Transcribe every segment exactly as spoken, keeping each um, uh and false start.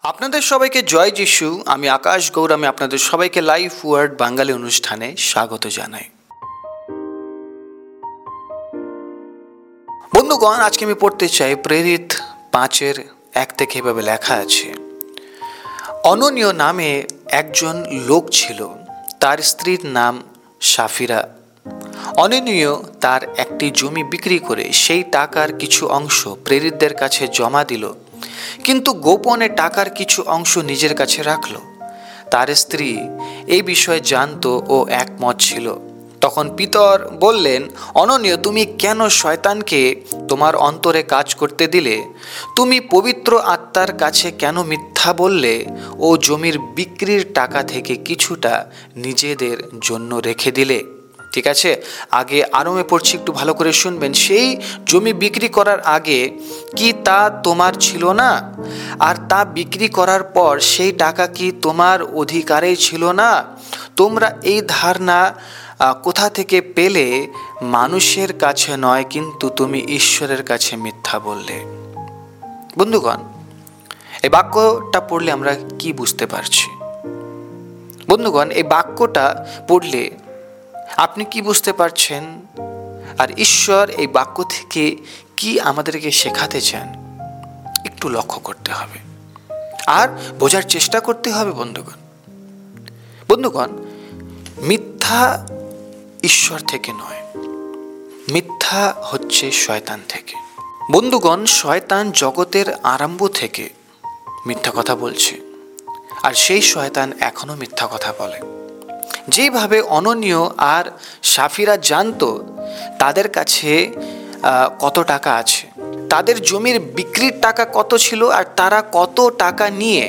আপনাদের সবাইকে জয় যিশু। আমি আকাশ গৌর। আমি আপনাদের সবাইকে লাইফ ওয়ার্ড বাঙালি অনুষ্ঠানে স্বাগত জানাই। বন্ধুগণ, আজকে আমি পড়তে চাই প্রেরিত পাঁচের এক থেকে এভাবে লেখা আছে, অননীয় নামে একজন লোক ছিল, তার স্ত্রীর নাম সাফিরা। অননীয় তার একটি জমি বিক্রি করে সেই টাকার কিছু অংশ প্রেরিতদের কাছে জমা দিল, কিন্তু গোপনে টাকার কিছু অংশ নিজের কাছে রাখল। তার স্ত্রী এই বিষয়ে জানত ও একমত ছিল। তখন পিতর বললেন, অননীয়, তুমি কেন শয়তানকে তোমার অন্তরে কাজ করতে দিলে? তুমি পবিত্র আত্মার কাছে কেন মিথ্যা বললে ও জমির বিক্রির টাকা থেকে কিছুটা নিজেদের জন্য রেখে দিলে? ঠিক আছে, আগে আরমে পড়ছি, একটু ভালো করে শুনবেন। সেই জমি বিক্রি করার আগে কি তা তোমার ছিল না? আর তা বিক্রি করার পর সেই টাকা কি তোমার অধিকারে ছিল না? তোমরা এই ধারণা কোথা থেকে পেলে? মানুষের কাছে নয়, কিন্তু তুমি ঈশ্বরের কাছে মিথ্যা বললে। বন্ধুগণ, এই বাক্যটা পড়লে আমরা কি বুঝতে পারছি? বন্ধুগণ, এই বাক্যটা পড়লে আপনি কি বুঝতে পারছেন? আর ঈশ্বর এই বাক্য থেকে কি আমাদেরকে শেখাতে চান একটু লক্ষ্য করতে হবে আর বোঝার চেষ্টা করতে হবে। বন্ধুগণ বন্ধুগণ মিথ্যা ঈশ্বর থেকে নয়, মিথ্যা হচ্ছে শয়তান থেকে। বন্ধুগণ, শয়তান জগতের আরম্ভ থেকে মিথ্যা কথা বলছে, আর সেই শয়তান এখনো মিথ্যা কথা বলে। যেভাবে অননীয় আর সাফিরা জানতো তাদের কাছে কত টাকা আছে, তাদের জমির বিক্রির টাকা কত ছিল, আর তারা কত টাকা নিয়ে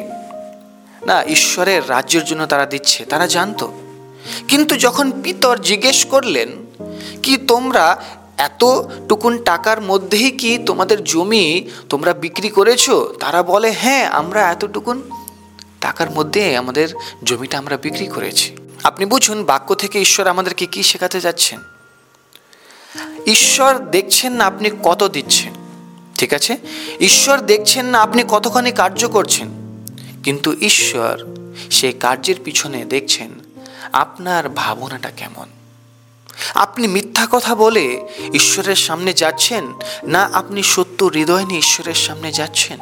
না ঈশ্বরের রাজ্যের জন্য তারা দিচ্ছে, তারা জানতো। কিন্তু যখন পিতর জিজ্ঞেস করলেন, কি তোমরা এতটুকুন টাকার মধ্যেই কি তোমাদের জমি তোমরা বিক্রি করেছো? তারা বলে, হ্যাঁ, আমরা এতটুকুন টাকার মধ্যে আমাদের জমিটা আমরা বিক্রি করেছি। আপনি বুঝুন, বাক্য থেকে ঈশ্বর আমাদেরকে কি শেখাতে যাচ্ছেন। ঈশ্বর দেখছেন না আপনি কত দিচ্ছেন, ঠিক আছে? ঈশ্বর দেখছেন না আপনি কতখানি কার্য করছেন, কিন্তু ঈশ্বর সেই কার্যের পিছনে দেখছেন আপনার ভাবনাটা কেমন। আপনি মিথ্যা কথা বলে ঈশ্বরের সামনে যাচ্ছেন, না আপনি সত্য হৃদয় নিয়ে ঈশ্বরের সামনে যাচ্ছেন?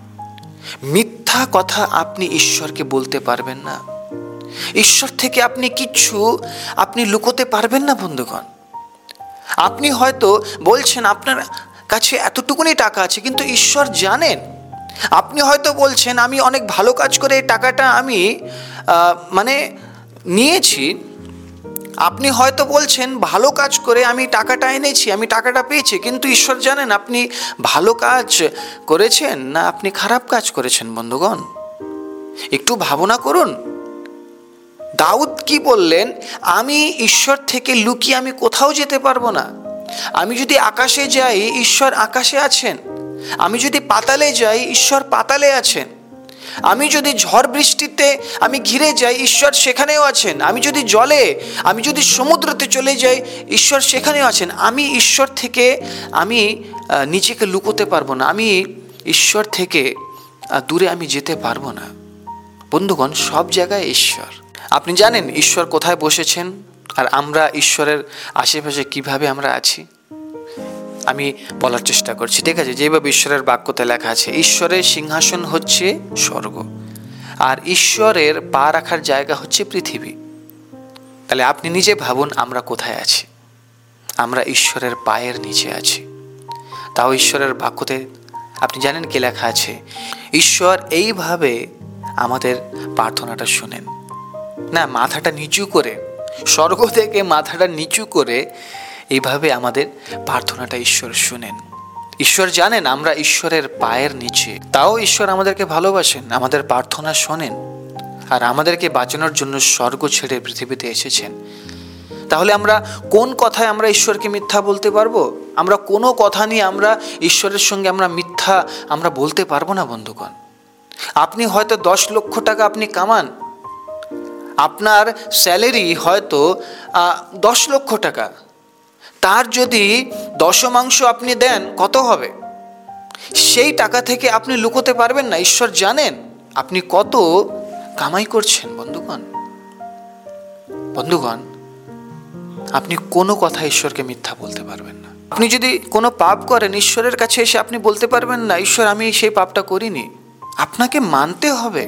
মিথ্যা কথা আপনি ঈশ্বরকে বলতে পারবেন না। ঈশ্বর থেকে আপনি কিচ্ছু আপনি লুকোতে পারবেন না। বন্ধুগণ, আপনি হয়তো বলছেন আপনার কাছে এতটুকুনি টাকা আছে, কিন্তু ঈশ্বর জানেন। আপনি হয়তো বলছেন, আমি অনেক ভালো কাজ করে এই টাকাটা আমি মানে নিয়েছি। আপনি হয়তো বলছেন, ভালো কাজ করে আমি টাকাটা এনেছি, আমি টাকাটা পেয়েছি, কিন্তু ঈশ্বর জানেন আপনি ভালো কাজ করেছেন না আপনি খারাপ কাজ করেছেন। বন্ধুগণ, একটু ভাবনা করুন। দাউদ কি বললেন? আমি ঈশ্বর থেকে লুকিয়ে আমি কোথাও যেতে পারবো না। আমি যদি আকাশে যাই, ঈশ্বর আকাশে আছেন। আমি যদি পাতালে যাই, ঈশ্বর পাতালে আছেন। আমি যদি ঝড় বৃষ্টিতে আমি ঘিরে যাই, ঈশ্বর সেখানেও আছেন। আমি যদি জলে, আমি যদি সমুদ্রতে চলে যাই, ঈশ্বর সেখানেও আছেন। আমি ঈশ্বর থেকে আমি নিজেকে লুকোতে পারবো না। আমি ঈশ্বর থেকে দূরে আমি যেতে পারবো না। বন্ধুগণ, সব জায়গায় ঈশ্বর। আপনি জানেন ঈশ্বর কোথায় বসেছেন, আর আমরা ঈশ্বরের আশেপাশে কিভাবে আমরা আছি? আমি বলার চেষ্টা করছি, ঠিক আছে? যেভাবে ঈশ্বরের বাক্যতে লেখা আছে, ঈশ্বরের সিংহাসন হচ্ছে স্বর্গ, আর ঈশ্বরের পা রাখার জায়গা হচ্ছে পৃথিবী। তাহলে আপনি নিজে ভাবুন, আমরা কোথায় আছি? আমরা ঈশ্বরের পায়ের নিচে আছি। তাও ঈশ্বরের বাক্যতে আপনি জানেন কি লেখা আছে? ঈশ্বর এইভাবে আমাদের প্রার্থনাটা শুনেন না, মাথাটা নিচু করে, স্বর্গ থেকে মাথাটা নিচু করে এইভাবে আমাদের প্রার্থনাটা ঈশ্বর শুনেন। ঈশ্বর জানেন আমরা ঈশ্বরের পায়ের নিচে, তাও ঈশ্বর আমাদেরকে ভালোবাসেন, আমাদের প্রার্থনা শোনেন, আর আমাদেরকে বাঁচানোর জন্য স্বর্গ ছেড়ে পৃথিবীতে এসেছেন। তাহলে আমরা কোন কথায় আমরা ঈশ্বরকে মিথ্যা বলতে পারবো? আমরা কোনো কথা নিয়ে আমরা ঈশ্বরের সঙ্গে আমরা মিথ্যা আমরা বলতে পারবো না। বন্ধুগণ, আপনি হয়তো দশ লক্ষ টাকা আপনি কামান, আপনার স্যালারি হয়তো দশ লক্ষ টাকা, তার যদি দশমাংশ আপনি দেন কত হবে? সেই টাকা থেকে আপনি লুকোতে পারবেন না। ঈশ্বর জানেন আপনি কত কামাই করছেন বন্ধুগণ? বন্ধুগণ, আপনি কোনো কথা ঈশ্বরকে মিথ্যা বলতে পারবেন না। আপনি যদি কোনো পাপ করেন, ঈশ্বরের কাছে এসে আপনি বলতে পারবেন না, ঈশ্বর আমি সেই পাপটা করিনি। আপনাকে মানতে হবে,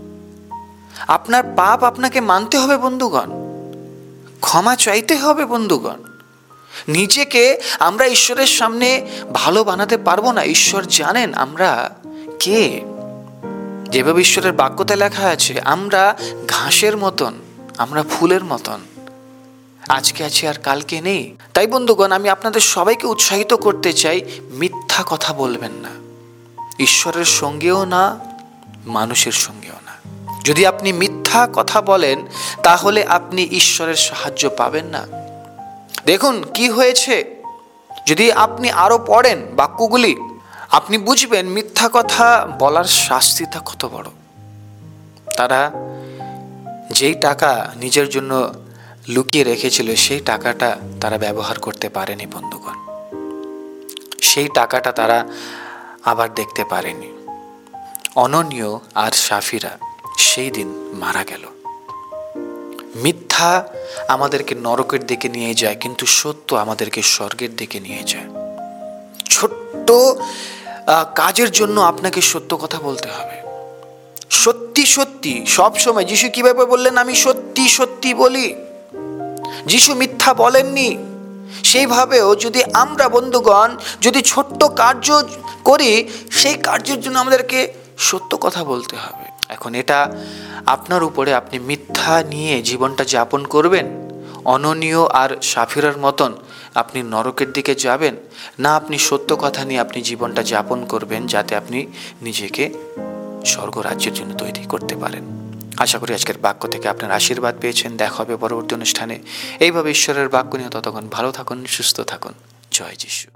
আপনার পাপ আপনাকে মানতে হবে বন্ধুগণ, ক্ষমা চাইতে হবে বন্ধুগণ। নিজেকে আমরা ঈশ্বরের সামনে ভালো বানাতে পারবো না। ঈশ্বর জানেন আমরা কে। যেভাবে ঈশ্বরের বাক্যতে লেখা আছে, আমরা ঘাসের মতন, আমরা ফুলের মতন, আজকে আছি আর কালকে নেই। তাই বন্ধুগণ, আমি আপনাদের সবাইকে উৎসাহিত করতে চাই, মিথ্যা কথা বলবেন না, ঈশ্বরের সঙ্গেও না, মানুষের সঙ্গেও না। যদি আপনি মিথ্যা কথা বলেন, তাহলে আপনি ঈশ্বরের সাহায্য পাবেন না। দেখুন কি হয়েছে, যদি আপনি আরো পড়েন বাক্যগুলি, আপনি বুঝবেন মিথ্যা কথা বলার শাস্তিটা কত বড়। তারা যেই টাকা নিজের জন্য লুকিয়ে রেখেছিল, সেই টাকাটা তারা ব্যবহার করতে পারেনি বন্ধুগণ। সেই টাকাটা তারা আবার দেখতে পারেনি। অননীয় আর সাফিরা সেই দিন মারা গেল। মিথ্যা আমাদেরকে নরকের দিকে নিয়ে যায়, কিন্তু সত্য আমাদেরকে স্বর্গের দিকে নিয়ে যায়। ছোট্ট কাজের জন্য আপনাকে সত্য কথা বলতে হবে। সত্যি সত্যি সব সময়। যিশু কিভাবে বললেন, আমি সত্যি সত্যি বলি। যিশু মিথ্যা বলেননি। সেইভাবেও যদি আমরা বন্ধুগণ যদি ছোট্ট কার্য করি, সেই কার্যের জন্য আমাদেরকে সত্য কথা বলতে হবে। এখন এটা আপনার উপরে, আপনি মিথ্যা নিয়ে জীবনটা যাপন করবেন, অননীয় আর সাফিরার মতন আপনি নরকের দিকে যাবেন, না আপনি সত্য কথা নিয়ে আপনি জীবনটা যাপন করবেন, যাতে আপনি নিজেকে স্বর্গরাজ্যের জন্য তৈরি করতে পারেন। আশা করি আজকের বাক্য থেকে আপনার আশীর্বাদ পেয়েছেন। দেখা হবে পরবর্তী অনুষ্ঠানে। এইভাবে ঈশ্বরের বাক্য নিয়ে ততক্ষণ ভালো থাকুন, সুস্থ থাকুন। জয় যিশু।